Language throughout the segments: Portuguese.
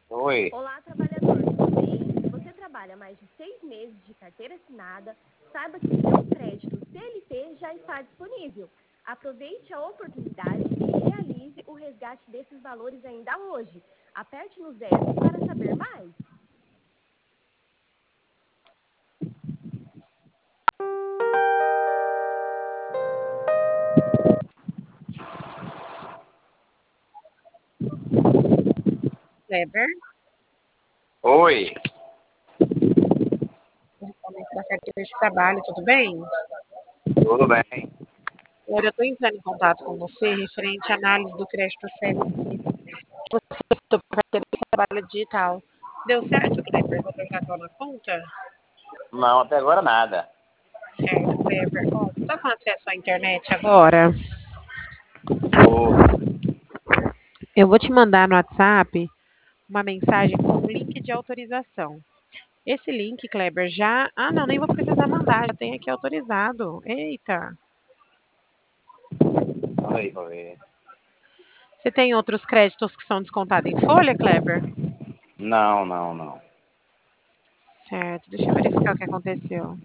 Oi. Olá, trabalhador, tudo bem? Se você trabalha mais de 6 meses de carteira assinada, saiba que o seu crédito CLT já está disponível. Aproveite a oportunidade e realize o resgate desses valores ainda hoje. Aperte no 0 para saber mais. Kleber, Oi. principalmente da carteira de trabalho, tudo bem? Tudo bem? Agora eu estou entrando em contato com você referente à análise do crédito CLT. Você optou por carteira de trabalho digital. Deu certo, Kleber? Você já está na conta? Não, até agora nada. Certo, Kleber. Ó, você está com acesso à internet agora? Tô. Eu vou te mandar no WhatsApp uma mensagem com um link de autorização. Esse link, Kleber, já. Ah, não, nem vou precisar mandar, já tem aqui autorizado. Eita! Aí, pra ver. Você tem outros créditos que são descontados em folha, Kleber? Não, não, não. Certo, deixa eu verificar o que aconteceu.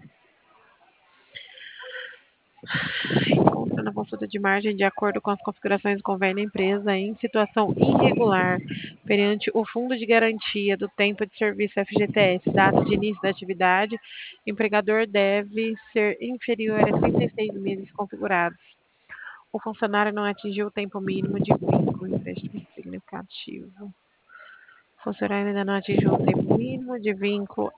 Encontra na consulta de margem de acordo com as configurações do convênio da empresa em situação irregular perante o Fundo de Garantia do Tempo de Serviço FGTS, data de início da atividade, o empregador deve ser inferior a 36 meses configurados. O funcionário não atingiu o tempo mínimo de vínculo, empréstimo significativo. O funcionário ainda não atingiu o tempo mínimo de vínculo.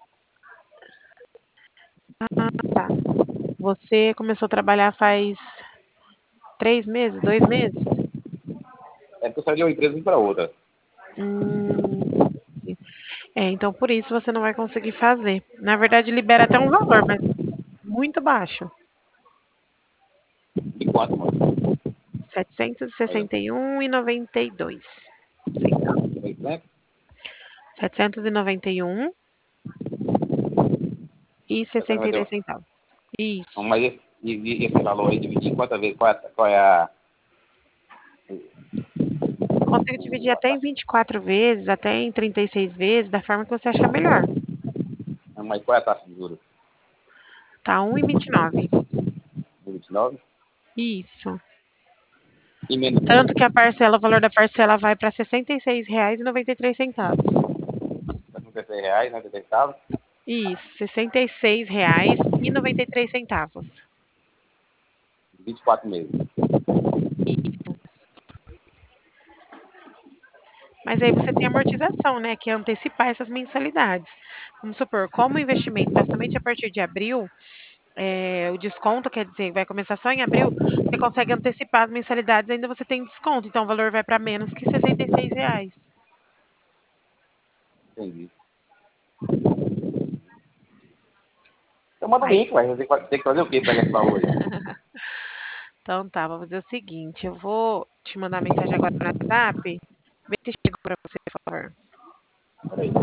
Tá. Você começou a trabalhar faz 3 meses, 2 meses? É porque eu saí de uma empresa para outra. Entendi. Então por isso você não vai conseguir fazer. Na verdade, libera até um valor, mas muito baixo. De quanto, mano? 761,92 centavos. 600? 791,62 791. centavos. Isso. Mas esse valor aí, dividir em quantas vezes? Qual é a. Consigo dividir até em 24 vezes, até em 36 vezes, da forma que você achar melhor. Mas qual é a taxa de juros? Tá 1,29. 29? Isso. E menos Tanto que juros? o valor da parcela vai para R$ 66,93. R$ 66, né? Detectável? Isso, R$ 66,93. 24 meses. Isso. Mas aí você tem amortização, né? Que é antecipar essas mensalidades. Vamos supor, como o investimento está somente a partir de abril, o desconto, quer dizer, vai começar só em abril, você consegue antecipar as mensalidades, ainda você tem desconto. Então o valor vai para menos que R$ 66. Entendi. Então manda o Aí, link, mas você tem que fazer o quê para esse valor aí? então tá, vou fazer o seguinte, eu vou te mandar mensagem agora no WhatsApp, vê se chegou para você, por favor. Peraí.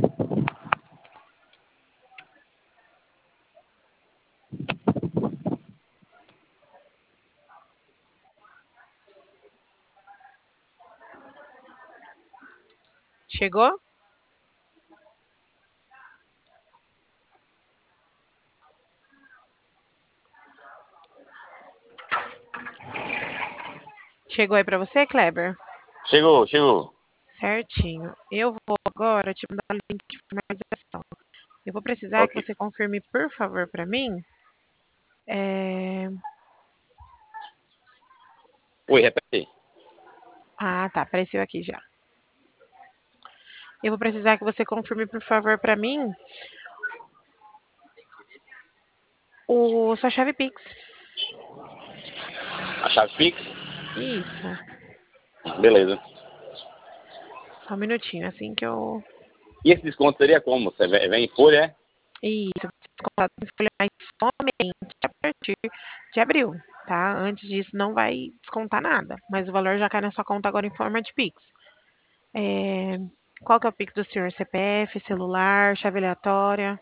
Chegou? Chegou aí para você, Kleber? Chegou, chegou. Certinho. Eu vou agora te mandar o link de formalização. Eu vou precisar que Ok. você confirme, por favor, para mim. é, Oi, repete. Ah, tá, apareceu aqui já. Eu vou precisar que você confirme, por favor, para mim, sua chave Pix. A chave Pix? Isso. Beleza. Só um minutinho, assim que eu. E esse desconto seria como? Você vem em folha, é? Isso, descontado em folha, mas somente a partir de abril, tá? Antes disso não vai descontar nada, mas o valor já cai na sua conta agora em forma de Pix. É, Qual que é o Pix do senhor? CPF, celular, chave aleatória?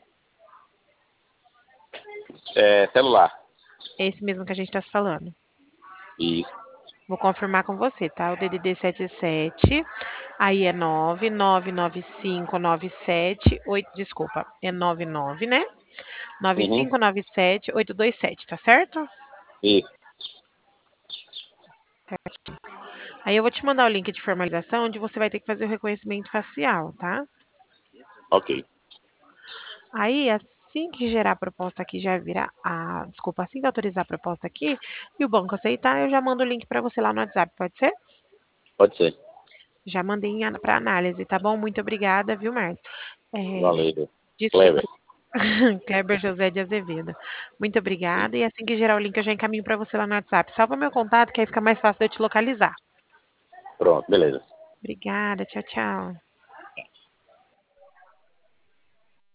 É celular. É esse mesmo que a gente está se falando. Isso. Vou confirmar com você, tá? O DDD 77 Aí é 9995978, desculpa, é 99, né? Uhum. 9597827, tá certo? Isso. Aí eu vou te mandar o link de formalização, onde você vai ter que fazer o reconhecimento facial, tá? Ok. Aí, assim que gerar a proposta aqui, já virar desculpa, assim que autorizar a proposta aqui e o banco aceitar, eu já mando o link para você lá no WhatsApp, pode ser? Pode ser. Já mandei para análise, tá bom? Muito obrigada, viu, Márcio? É, Valeu. desculpa, Clever. Kleber José de Azevedo. Muito obrigada. E assim que gerar o link, eu já encaminho para você lá no WhatsApp. Salva meu contato, que aí fica mais fácil de eu te localizar. Pronto, beleza. Obrigada, tchau, tchau.